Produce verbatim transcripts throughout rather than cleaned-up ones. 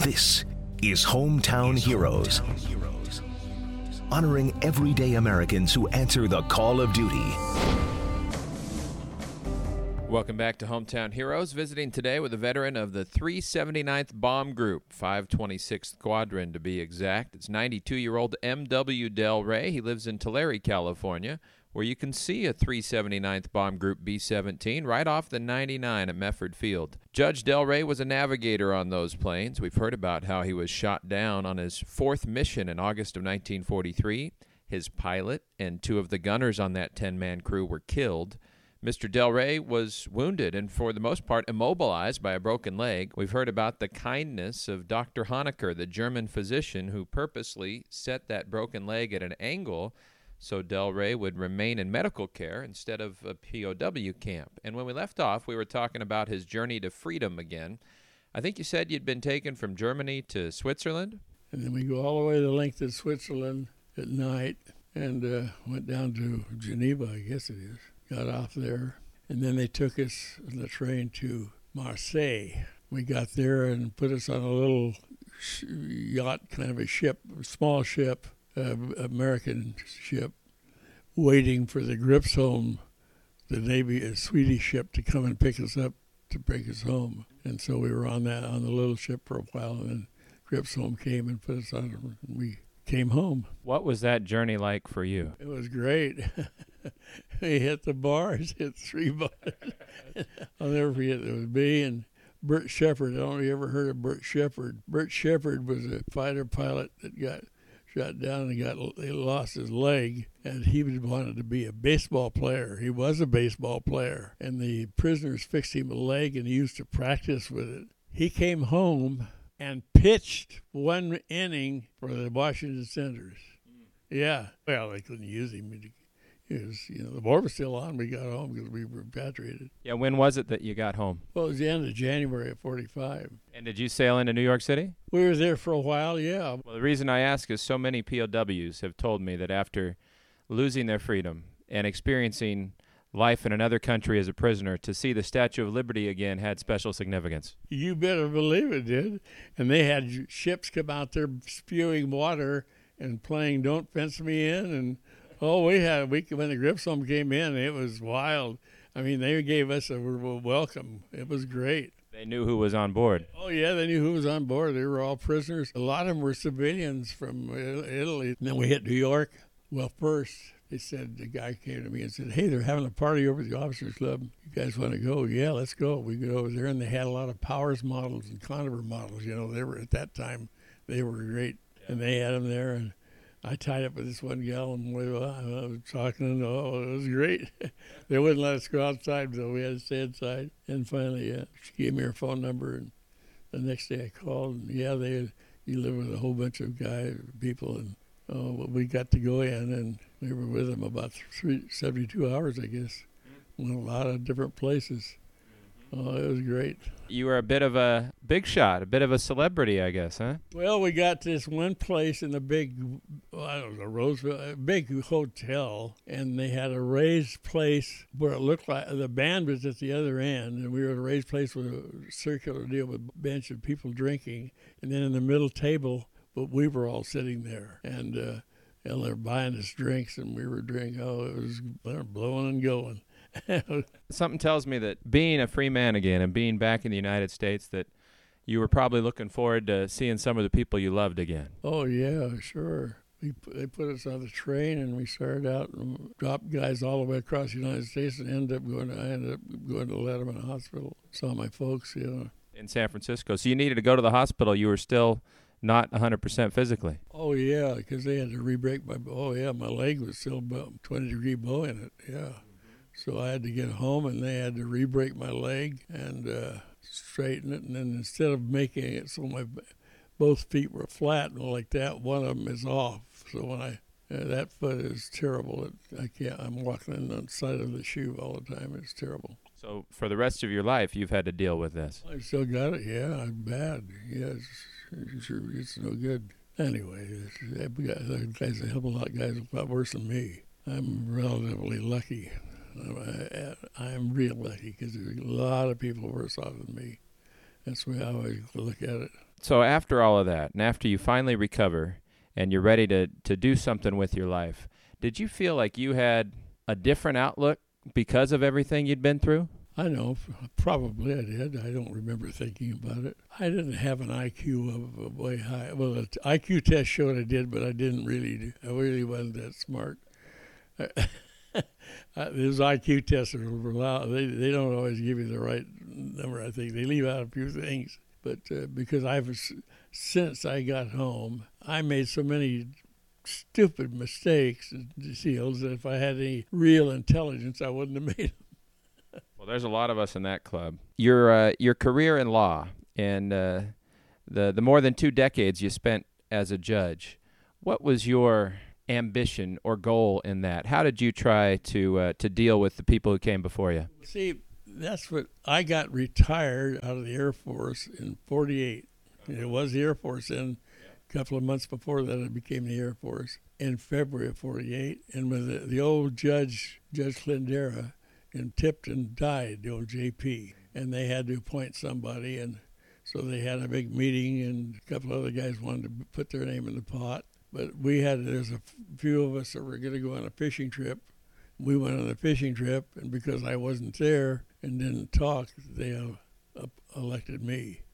This is Hometown Heroes, honoring everyday Americans who answer the call of duty. Welcome back to Hometown Heroes, visiting today with a veteran of the three seventy-ninth Bomb Group, five twenty-sixth Squadron to be exact. It's ninety-two-year-old M W Del Rey. He lives in Tulare, California, where you can see a three seventy-ninth Bomb Group B seventeen right off the ninety-nine at Mefford Field. Judge Del Rey was a navigator on those planes. We've heard about how he was shot down on his fourth mission in August of nineteen forty-three. His pilot and two of the gunners on that ten-man crew were killed. Mister Del Rey was wounded and, for the most part, immobilized by a broken leg. We've heard about the kindness of Doctor Honecker, the German physician who purposely set that broken leg at an angle so Del Rey would remain in medical care instead of a P O W camp. And when we left off, we were talking about his journey to freedom again. I think you said you'd been taken from Germany to Switzerland? And then we go all the way the length of Switzerland at night and uh, went down to Geneva, I guess it is. Got off there, and then they took us on the train to Marseille. We got there and put us on a little sh- yacht, kind of a ship, a small ship, uh, American ship, waiting for the Gripsholm, the Navy, a Swedish ship, to come and pick us up to bring us home. And so we were on that on the little ship for a while, and then Gripsholm came and put us on, and we came home. What was that journey like for you? It was great. We hit the bars, hit three bars. I'll never forget, it was me and Bert Shepard. I don't know if you ever heard of Bert Shepard. Bert Shepard was a fighter pilot that got shot down and got he lost his leg, and he wanted to be a baseball player. He was a baseball player, and the prisoners fixed him a leg, and he used to practice with it. He came home and pitched one inning for the Washington Senators. Yeah. Well, they couldn't use him. It was, you know, the war was still on. We got home because we were repatriated. Yeah, when was it that you got home? Well, it was the end of January of forty-five. And did you sail into New York City? We were there for a while, yeah. Well, the reason I ask is so many P O Ws have told me that after losing their freedom and experiencing life in another country as a prisoner, to see the Statue of Liberty again had special significance. You better believe it did. And they had ships come out there spewing water and playing Don't Fence Me In, and oh, we had a week when the Gripsholm came in, it was wild. I mean, they gave us a welcome. It was great. They knew who was on board. Oh, yeah, they knew who was on board. They were all prisoners. A lot of them were civilians from Italy. And then we hit New York. Well, first, they said, the guy came to me and said, hey, they're having a party over at the Officers Club. You guys want to go? Yeah, let's go. We go over there, and they had a lot of Powers models and Conover models. You know, they were, at that time, they were great. And they had them there, and I tied up with this one gal, and we were, I was talking, and oh, it was great. They wouldn't let us go outside, so we had to stay inside. And finally, uh, she gave me her phone number, and the next day I called, and yeah, they you live with a whole bunch of guys, people, and oh, well, we got to go in, and we were with them about three, seventy-two hours, I guess. Went a lot of different places. Oh, it was great. You were a bit of a big shot, a bit of a celebrity, I guess, huh? Well, we got this one place in a big, well, I don't know, Roseville, a big hotel, and they had a raised place where it looked like the band was at the other end, and we were at a raised place with a circular deal with a bench of people drinking, and then in the middle table, but we were all sitting there, and uh, and they're buying us drinks, and we were drinking. Oh, it was blowing and going. Something tells me that being a free man again and being back in the United States, that you were probably looking forward to seeing some of the people you loved again. Oh, yeah, sure. We, they put us on the train, and we started out and dropped guys all the way across the United States, and ended up going to, I ended up going to Letterman Hospital. Saw my folks, you know. In San Francisco. So you needed to go to the hospital. You were still not one hundred percent physically. Oh, yeah, because they had to re-break my, oh, yeah, my leg was still about twenty-degree bow in it, yeah. So I had to get home, and they had to re-break my leg and uh, straighten it. And then instead of making it so my both feet were flat and like that, one of them is off. So when I uh, that foot is terrible. It, I can't. I'm walking on the side of the shoe all the time. It's terrible. So for the rest of your life, you've had to deal with this. I still got it. Yeah, I'm bad. Yeah, it's, it's, it's no good. Anyway, that guy's a hell of a lot of guys a lot worse than me. I'm relatively lucky. I, I'm real lucky because there's a lot of people worse off than me. That's the way I always look at it. So after all of that, and after you finally recover and you're ready to, to do something with your life, did you feel like you had a different outlook because of everything you'd been through? I know, probably I did. I don't remember thinking about it. I didn't have an I Q of, of way high. Well, the I Q test showed I did, but I didn't really. I really wasn't that smart. Those I Q tests are allowed. They they don't always give you the right number. I think they leave out a few things. But uh, because I've since I got home, I made so many stupid mistakes and deals that if I had any real intelligence, I wouldn't have made them. Well, there's a lot of us in that club. Your uh, your career in law and uh, the the more than two decades you spent as a judge, what was your ambition or goal in that? How did you try to uh, to deal with the people who came before you? See, that's what I got retired out of the Air Force in forty-eight. It was the Air Force then. A couple of months before that, I became the Air Force in February of forty-eight. And when the, the old judge, Judge Clindera in Tipton died, the old J P, and they had to appoint somebody. And so they had a big meeting, and a couple other guys wanted to put their name in the pot. But we had, there's a few of us that were going to go on a fishing trip. We went on a fishing trip, and because I wasn't there and didn't talk, they uh, elected me.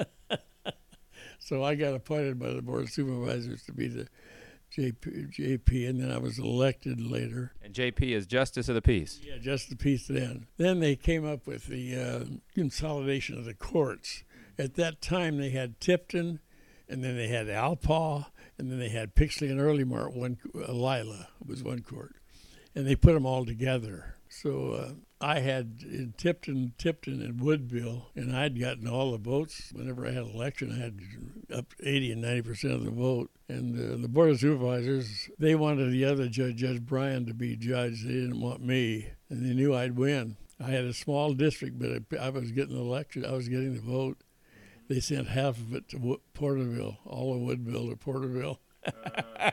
So I got appointed by the Board of Supervisors to be the J P, J P, and then I was elected later. And J P is Justice of the Peace. Yeah, Justice of the Peace then. Then they came up with the uh, consolidation of the courts. At that time, they had Tipton, and then they had Alpaugh, and then they had Pixley and Earlymart. One, uh, Lila was one court, and they put them all together. So uh, I had in Tipton, Tipton, and Woodville, and I'd gotten all the votes. Whenever I had an election, I had up to eighty and ninety percent of the vote. And uh, the Board of Supervisors, they wanted the other judge, Judge Bryan, to be judge. They didn't want me, and they knew I'd win. I had a small district, but I, I was getting elected. I was getting the vote. They sent half of it to Wo- Porterville, all of Woodville to Porterville. Uh.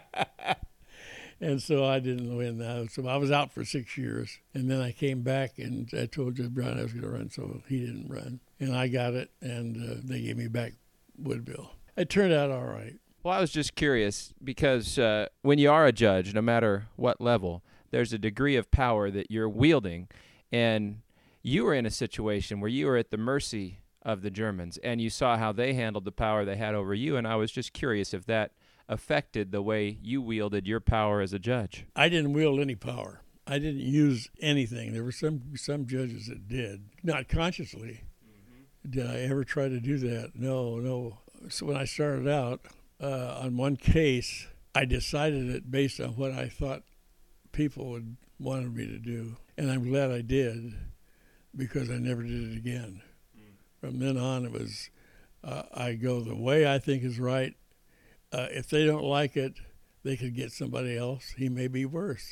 And so I didn't win that. So I was out for six years. And then I came back, and I told Judge Brown I was going to run, so he didn't run. And I got it, and uh, they gave me back Woodville. It turned out all right. Well, I was just curious because uh, when you are a judge, no matter what level, there's a degree of power that you're wielding. And you were in a situation where you were at the mercy of the Germans, and you saw how they handled the power they had over you. And I was just curious if that affected the way you wielded your power as a judge. I didn't wield any power. I didn't use anything. There were some some judges that did, not consciously. Mm-hmm. Did I ever try to do that? No, no. So when I started out uh, on one case, I decided it based on what I thought people would wanted me to do, and I'm glad I did because I never did it again. Mm. From then on, it was uh, I go the way I think is right. Uh, if they don't like it, they could get somebody else. He may be worse.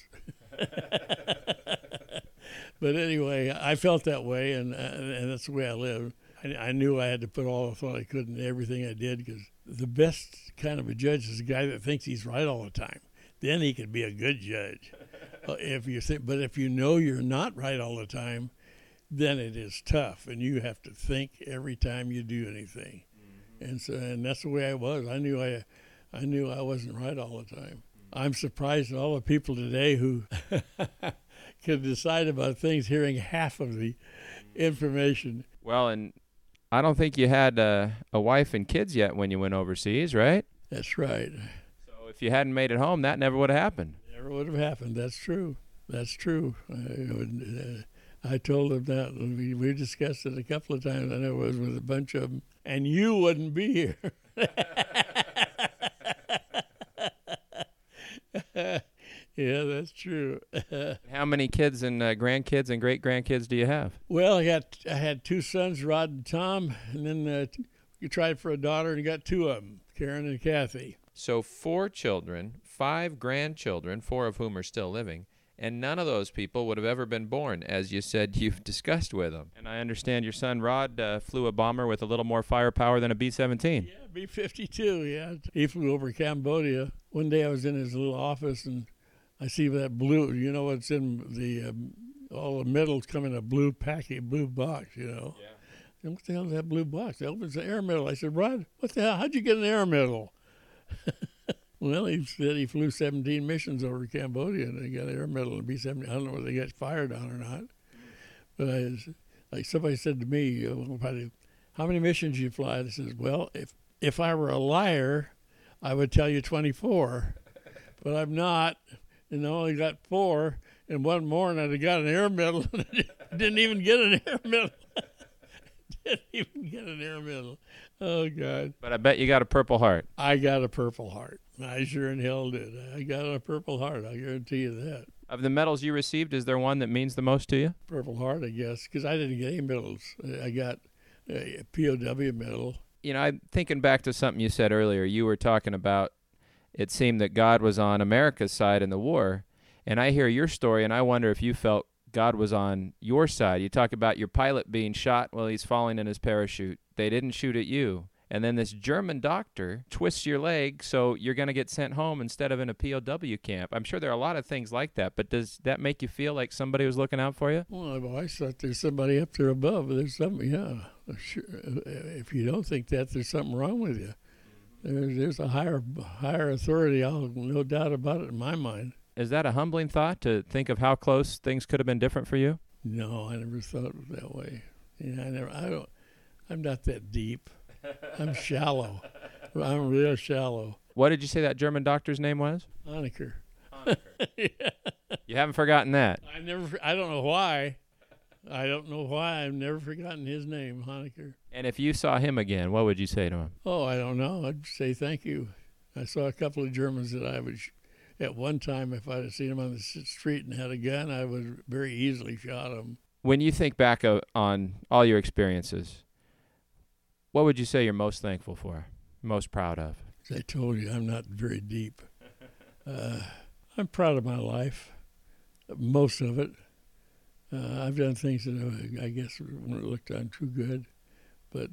But anyway, I felt that way, and uh, and that's the way I lived. I, I knew I had to put all the thought I could into everything I did, because the best kind of a judge is a guy that thinks he's right all the time. Then he could be a good judge. if you think, But if you know you're not right all the time, then it is tough, and you have to think every time you do anything. Mm-hmm. And so, and that's the way I was. I knew I. I knew I wasn't right all the time. I'm surprised at all the people today who can decide about things hearing half of the information. Well, and I don't think you had uh, a wife and kids yet when you went overseas, right? That's right. So if you hadn't made it home, that never would have happened. Never would have happened. That's true. That's true. I, would, uh, I told them that. We, we discussed it a couple of times. I know it was with a bunch of them. And you wouldn't be here. Yeah, that's true. How many kids and uh, grandkids and great-grandkids do you have? Well, I got I had two sons, Rod and Tom, and then uh, you tried for a daughter, and you got two of them, Karen and Kathy. So four children, five grandchildren, four of whom are still living, and none of those people would have ever been born, as you said you've discussed with them. And I understand your son Rod uh, flew a bomber with a little more firepower than a B seventeen. Yeah, B fifty-two, yeah. He flew over Cambodia. One day I was in his little office, and I see that blue, you know what's in the, um, all the metals come in a blue packet, blue box, you know. Yeah. what the hell is that blue box? It opens the air medal. I said, Rod, what the hell? How'd you get an air medal? Well, he said he flew seventeen missions over Cambodia and he got an air medal in B seventeen. I don't know whether they got fired on or not. But I was, like somebody said to me, how many missions you fly? I says, well, if if I were a liar, I would tell you twenty-four. But I'm not, and I only got four. And one more, and I'd have got an air medal. And I didn't even get an air medal. Didn't even get an air medal. Oh, God. But I bet you got a Purple Heart. I got a Purple Heart. I sure in hell did. I got a Purple Heart. I guarantee you that. Of the medals you received, is there one that means the most to you? Purple Heart, I guess, because I didn't get any medals. I got a P O W medal. You know, I'm thinking back to something you said earlier. You were talking about it seemed that God was on America's side in the war. And I hear your story, and I wonder if you felt God was on your side. You talk about your pilot being shot while he's falling in his parachute. They didn't shoot at you. And then this German doctor twists your leg so you're going to get sent home instead of in a P O W camp. I'm sure there are a lot of things like that, but does that make you feel like somebody was looking out for you? Well, I've always thought there's somebody up there above. There's something, yeah. Sure. If you don't think that, there's something wrong with you. There's, there's a higher, higher authority, I'll, no doubt about it in my mind. Is that a humbling thought to think of how close things could have been different for you? No, I never thought of it that way. Yeah, I never. I don't. I'm not that deep. I'm shallow. I'm real shallow. What did you say that German doctor's name was? Honecker. Honecker. Yeah. You haven't forgotten that. I never. I don't know why. I don't know why. I've never forgotten his name, Honecker. And if you saw him again, what would you say to him? Oh, I don't know. I'd say thank you. I saw a couple of Germans that I would. Sh- At one time, if I'd have seen him on the street and had a gun, I would very easily shot him. When you think back uh, on all your experiences, what would you say you're most thankful for, most proud of? As I told you, I'm not very deep. Uh, I'm proud of my life, most of it. Uh, I've done things that I guess weren't looked on too good, but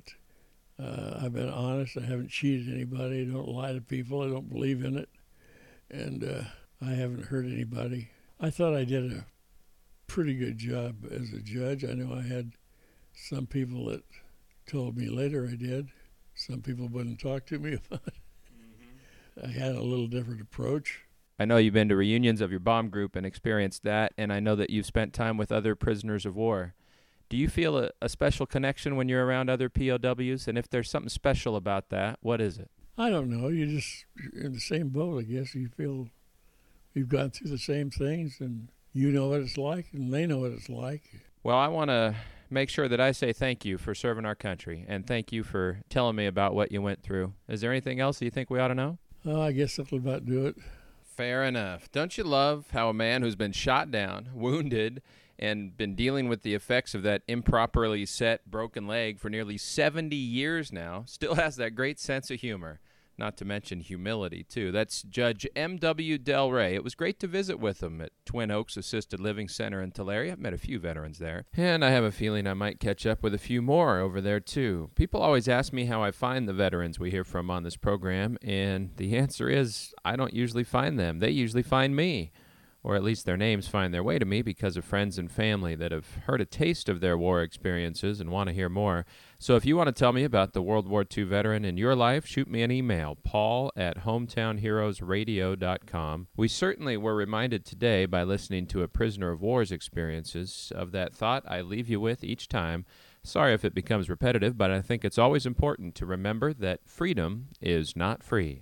uh, I've been honest. I haven't cheated anybody. I don't lie to people. I don't believe in it. And uh, I haven't hurt anybody. I thought I did a pretty good job as a judge. I know I had some people that told me later I did. Some people wouldn't talk to me about it. Mm-hmm. I had a little different approach. I know you've been to reunions of your bomb group and experienced that, and I know that you've spent time with other prisoners of war. Do you feel a, a special connection when you're around other P O Ws? And if there's something special about that, what is it? I don't know. You just, you're in the same boat, I guess. You feel we've gone through the same things, and you know what it's like, and they know what it's like. Well, I want to make sure that I say thank you for serving our country, and thank you for telling me about what you went through. Is there anything else you think we ought to know? Oh, I guess that'll about do it. Fair enough. Don't you love how a man who's been shot down, wounded, and been dealing with the effects of that improperly set broken leg for nearly seventy years now still has that great sense of humor? Not to mention humility, too. That's Judge M W Del Rey. It was great to visit with him at Twin Oaks Assisted Living Center in Tulare. I've met a few veterans there, and I have a feeling I might catch up with a few more over there, too. People always ask me how I find the veterans we hear from on this program, and the answer is I don't usually find them. They usually find me, or at least their names find their way to me because of friends and family that have heard a taste of their war experiences and want to hear more. So if you want to tell me about the World War Two veteran in your life, shoot me an email, paul at hometown heroes radio dot com. We certainly were reminded today by listening to a prisoner of war's experiences of that thought I leave you with each time. Sorry if it becomes repetitive, but I think it's always important to remember that freedom is not free.